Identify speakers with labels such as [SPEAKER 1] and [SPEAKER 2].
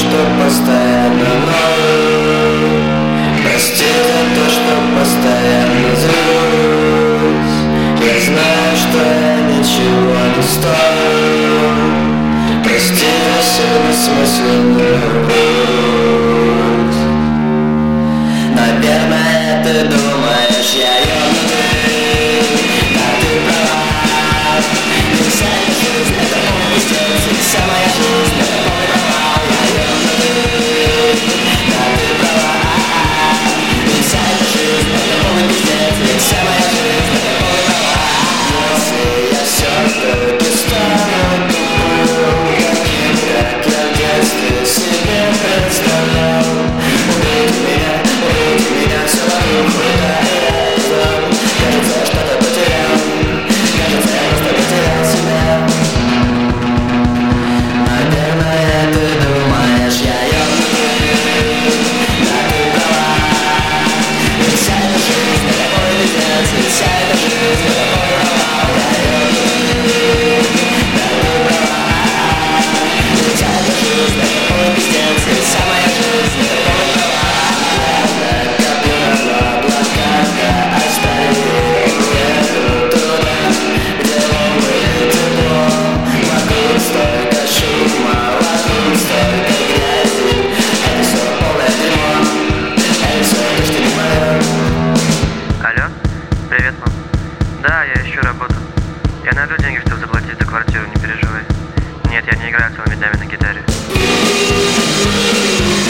[SPEAKER 1] что постоянно ною. Прости за то, что постоянно злюсь. Я знаю, что я ничего не стою. Прости за всю бессмысленную грусть. Наверное, ты думаешь, я ёбнутый, да ты права. И вся эта жизнь — это полный пиздец, и вся моя жизнь — это полный провал. Я ёбнутый, да ты права. И вся эта жизнь — это полный пиздец, и вся моя жизнь — это полный провал. Если я всё-таки стану тупым, таким, как я в детстве себе представлял, убейте меня, все вокруг хватает злом. Кажется, я что-то потерял, кажется, я просто потерял себя. Наверное, ты думаешь, я ёбнутый, да ты права. Ведь вся эта жизнь — это полный пиздец, ведь вся эта жизнь — это полный провал. Я ёбнутый, да ты права. Ведь вся эта жизнь — это полный пиздец, ведь вся моя жизнь — это полный провал.
[SPEAKER 2] Алло, привет, мам. Да, я ищу работу. Я найду деньги, чтобы заплатить за квартиру, не переживай. Нет, я не играю целыми днями на гитаре.